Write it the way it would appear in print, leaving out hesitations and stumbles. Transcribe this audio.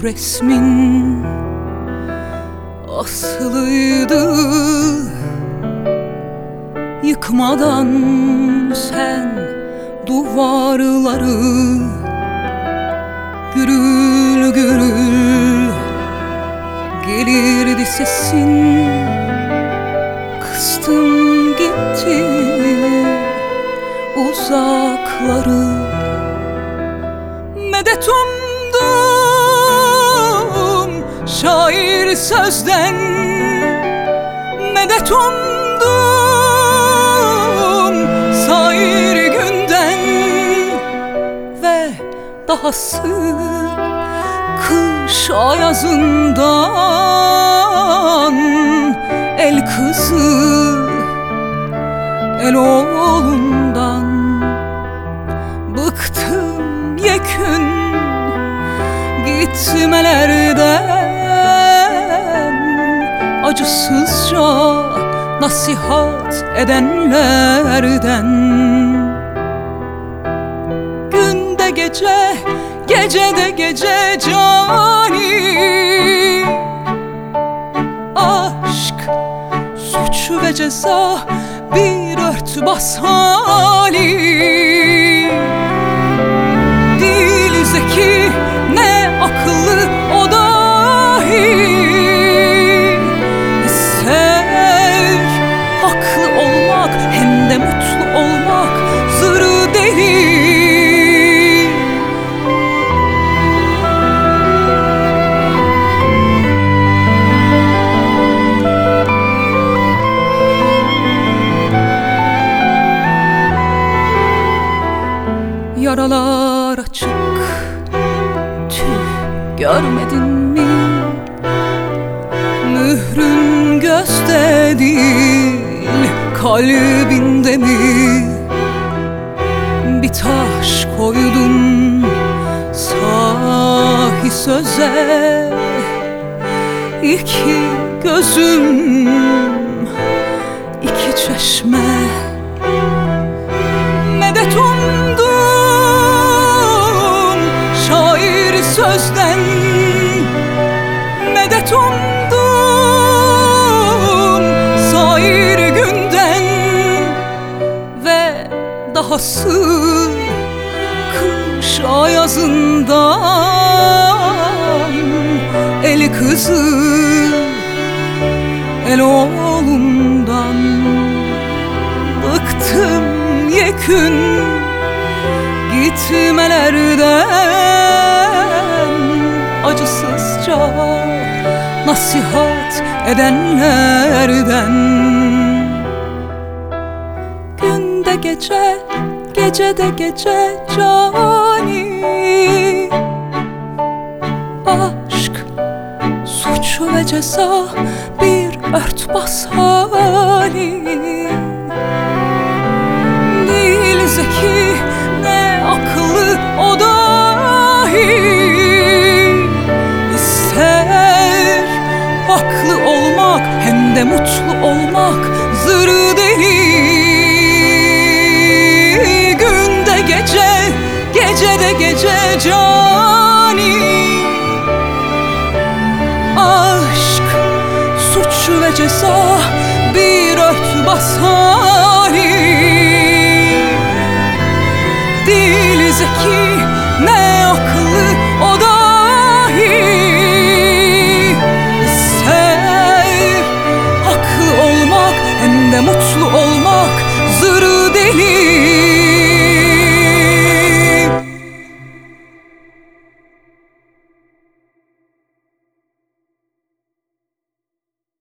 resmin asılıydı. Yıkmadan sen duvarları, gürül gürül gelirdi sesin. Kıstım gitti uzakları. Medet umdum şair sözden, medet umdum sair günden. Ve dahası kış ayazından, el kızı el oğlundan. Bıktım yekün gitmelerden, acısızca nasihat edenlerden. Günde gece, gecede gece cani. Aşk, suç ve ceza bir örtbas hali. Değil zeki ne akıllı o dahi. İster haklı olmak hem de mutlu olmak zırı deli. Yaralar açık, tüh görmedin mi? Mührün gözde değil, kalbinde mi? Bir taş koydun sahi söze, iki gözüm, iki çeşme. Medet umdum şair sözden, medet umdum sair günden. Ve dahası kış ayazından, el kızı el oğlundan. Bıktım yekün gitmelerden, acısızca nasihat edenlerden. Günde gece, gecede gece cani. Aşk, suç ve ceza bir örtbas hali. Değil zeki ne akıllı o dahi. İster haklı olmak hem de mutlu olmak zırı deli. Günde gece, gecede gece cani. Aşk, suç ve ceza bir örtbas hali. Değil zeki ne akıllı o dahi. İster haklı olmak hem de mutlu olmak zırı deli.